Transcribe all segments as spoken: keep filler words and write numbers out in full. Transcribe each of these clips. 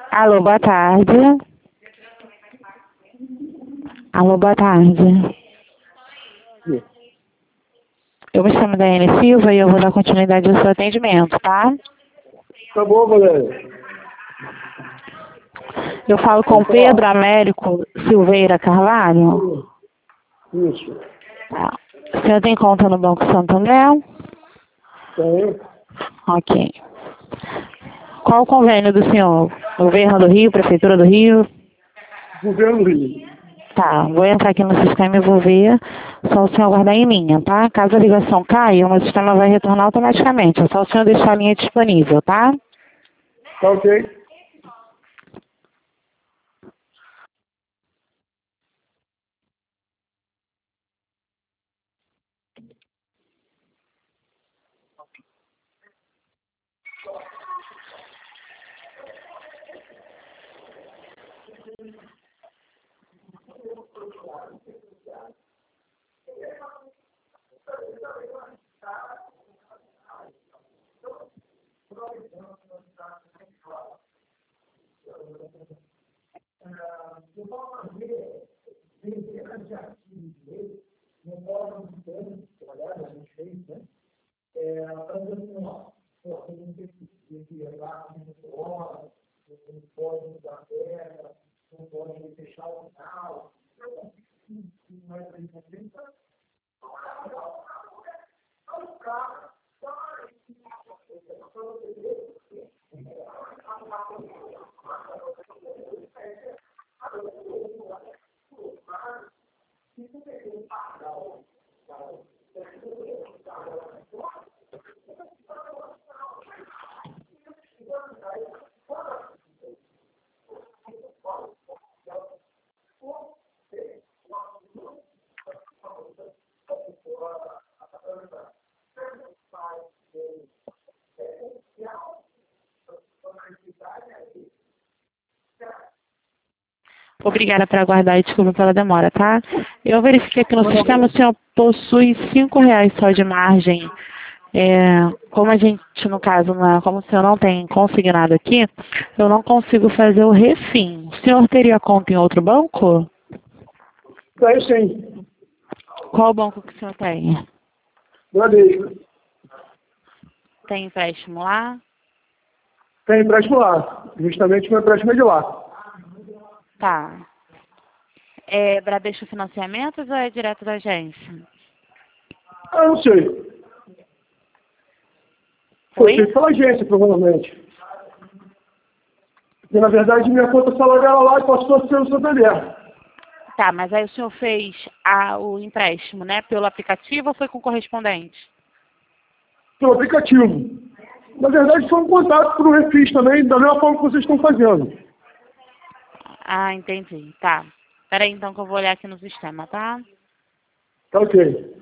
Alô, boa tarde. Alô, boa tarde. Eu me chamo Daiane Silva e eu vou dar continuidade ao seu atendimento, tá? Tá bom, Valéria. Eu falo com Pedro Américo Silveira Carvalho. Isso. Tá. O senhor tem conta no Banco Santander? Tem. Ok. Qual o convênio do senhor? Governo do Rio, Prefeitura do Rio? Governo do Rio. Tá, vou entrar aqui no sistema e vou ver. Só o senhor aguardar em linha, tá? Caso a ligação caia, o meu sistema vai retornar automaticamente. É só o senhor deixar a linha disponível, tá? Tá ok. Obrigada por aguardar e desculpa pela demora, tá? Eu verifiquei aqui no sistema, o senhor possui cinco reais só de margem. É, como a gente, no caso, não- como o senhor não tem consignado aqui, eu não consigo fazer o refim. O senhor teria conta em outro banco? Tem sim. Qual banco que o senhor tem? Bradesco. Tem empréstimo lá? Tem empréstimo lá. Justamente meu empréstimo é de lá. Tá. É Bradesco Financiamentos ou é direto da agência? Ah, não sei. Foi Oi? feito pela agência, provavelmente. Porque, na verdade, minha conta salarial lá e passou a ser no Santander. Tá, mas aí o senhor fez a, o empréstimo, né, pelo aplicativo ou foi com correspondente? Pelo aplicativo. Na verdade, foi um contato para o Refis também, da mesma forma que vocês estão fazendo. Ah, entendi. Tá. Peraí então que eu vou olhar aqui no sistema, tá? Tá ok.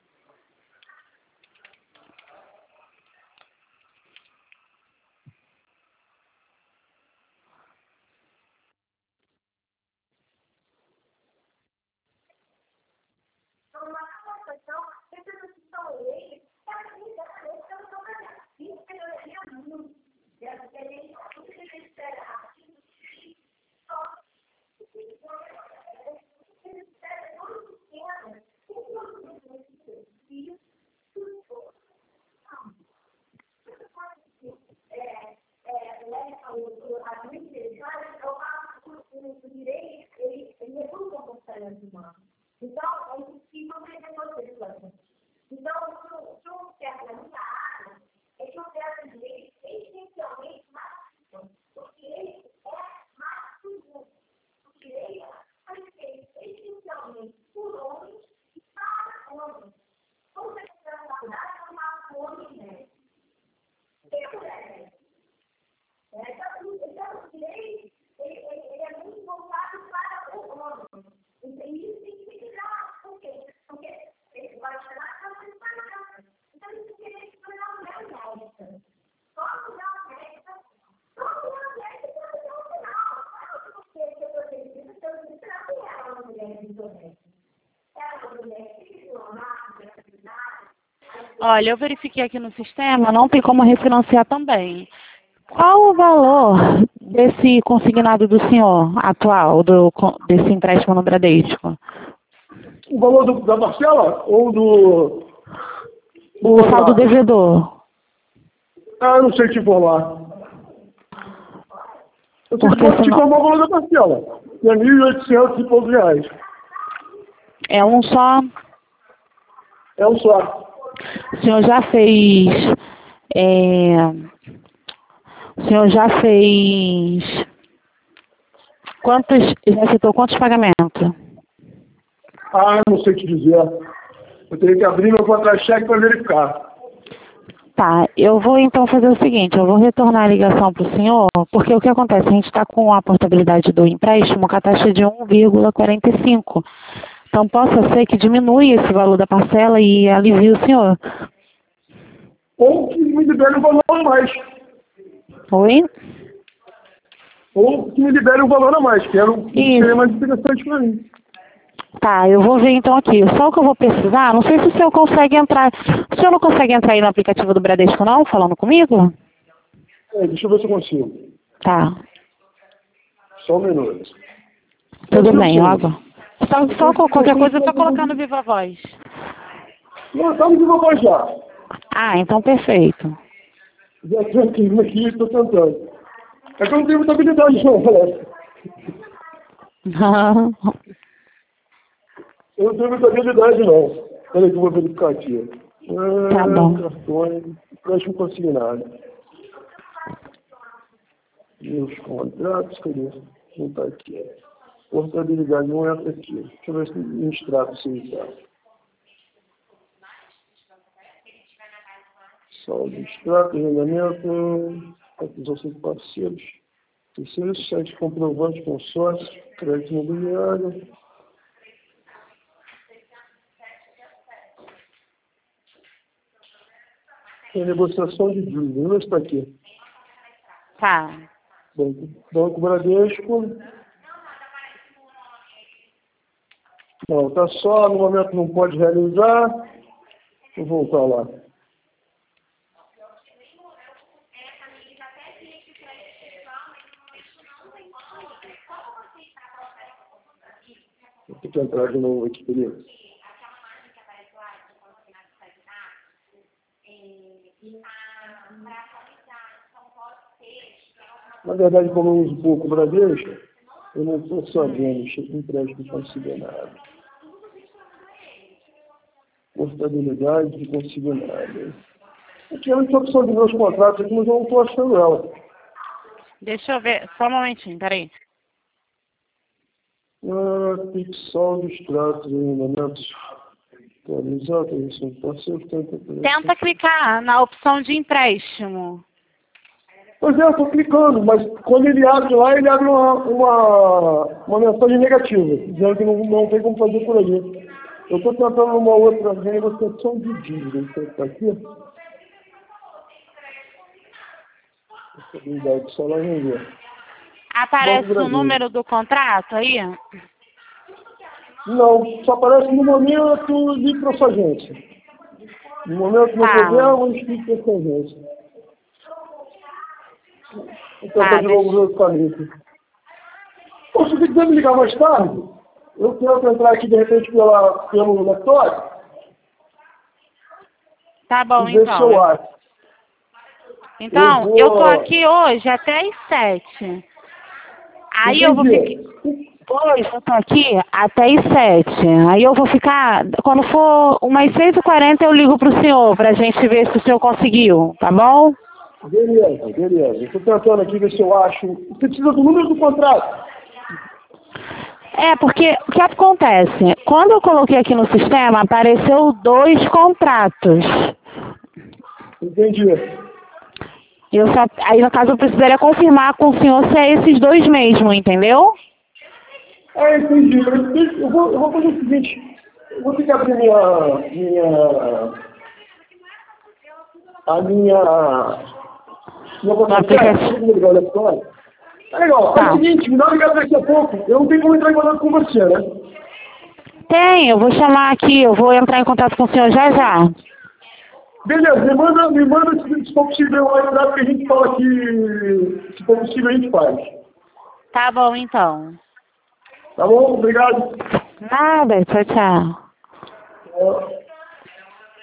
Olha, eu verifiquei aqui no sistema, não tem como refinanciar também. Qual o valor desse consignado do senhor atual, do, desse empréstimo no Bradesco? O valor do, da parcela ou do... do O saldo devedor. Ah, eu não sei te informar. Eu sei que Porque posso te senão... informar o valor da parcela. É mil e oitocentos e poucos reais. É um só? É um só. O senhor já fez... É... O senhor já fez... Quantos... Já citou quantos pagamentos? Ah, não sei te dizer. Eu teria que abrir meu contra-cheque para verificar. Tá, eu vou então fazer o seguinte, eu vou retornar a ligação para o senhor, porque o que acontece, a gente está com a portabilidade do empréstimo com a taxa de um vírgula quarenta e cinco. Então possa ser que diminui esse valor da parcela e alivie o senhor. Ou que me libere um valor a mais. Oi? Ou que me libere um valor a mais, que era o que seria mais interessante para mim. Tá, eu vou ver então aqui. Só o que eu vou precisar, não sei se o senhor consegue entrar. O senhor não consegue entrar aí no aplicativo do Bradesco não, falando comigo? É, deixa eu ver se eu consigo. Tá. Só um minuto. Tudo bem, ó. Só, só qualquer coisa é só colocar no Viva Voz. Não, estamos de uma voz já. Ah, então perfeito. Já tranquilo aqui, estou tentando. É que eu não tenho muita habilidade não, galera. Eu não tenho muita habilidade não. Peraí que eu vou verificar aqui. Ah, tá bom. Cartões, empréstimo consignado. Meus contratos, cadê? Não está aqui. Portabilidade não entra aqui. Deixa eu ver se me extrato se está. Saldo, extrato, agendamento, acusação de parceiros, terceiros, sete comprovantes, consórcio, crédito imobiliário. Tem negociação de dívida, onde está aqui? Tá. Banco, Banco Bradesco. Não, está só, no momento não pode realizar. Vou voltar lá. Vou ter que entrar de novo aqui, beleza? Na verdade, como eu uso pouco o Bradesco, eu não estou sabendo mexer com empréstimo consignado. Portabilidade de consignado. Aqui eu tenho a opção de meus contratos aqui, mas eu não estou achando ela. Deixa eu ver, só um momentinho, peraí. Ah, Pixel, extratos, agendamentos. Atualizar, atualização de parceiro, tenta... Tenta clicar na opção de empréstimo. Pois é, eu estou clicando, mas quando ele abre lá, ele abre uma, uma, uma mensagem negativa, dizendo que não, não tem como fazer por ali. Eu estou tentando uma outra negociação de dívida. Isso está aqui. Estabilidade, só lá vender. Aparece o número do contrato aí? Não, só aparece no momento de procedência. No momento que não podemos, de procedência. Então, tá, de novo o caminho. Ou se você quiser me ligar mais tarde, eu quero entrar aqui de repente pela, pelo laptop. Tá bom, e ver então. Se eu acho. Então, eu, vou... eu tô aqui hoje até às sete. Aí Entendi. eu vou ficar. Hoje eu tô aqui até às sete. Aí eu vou ficar. Quando for umas seis e quarenta eu ligo pro senhor pra gente ver se o senhor conseguiu, tá bom? Beleza, beleza. Estou tentando aqui ver se eu acho. Você precisa do número do contrato. É, porque o que acontece? Quando eu coloquei aqui no sistema, apareceu dois contratos. Entendi. Eu só, aí, no caso, eu precisaria confirmar com o senhor se é esses dois mesmo, entendeu? É, entendi. Eu vou, eu vou fazer o seguinte. Eu vou ter que abrir minha... minha a minha... Minha contação. Tá legal. Tá. É o seguinte, me dá uma ligada daqui a pouco. Eu não tenho como entrar em contato com você, né? Tem, eu vou chamar aqui. Eu vou entrar em contato com o senhor já já. Beleza, me manda, me manda se for possível o WhatsApp que a gente fala aqui Se for possível, a gente faz. Tá bom, então. Tá bom? Obrigado. Nada, tchau, tchau.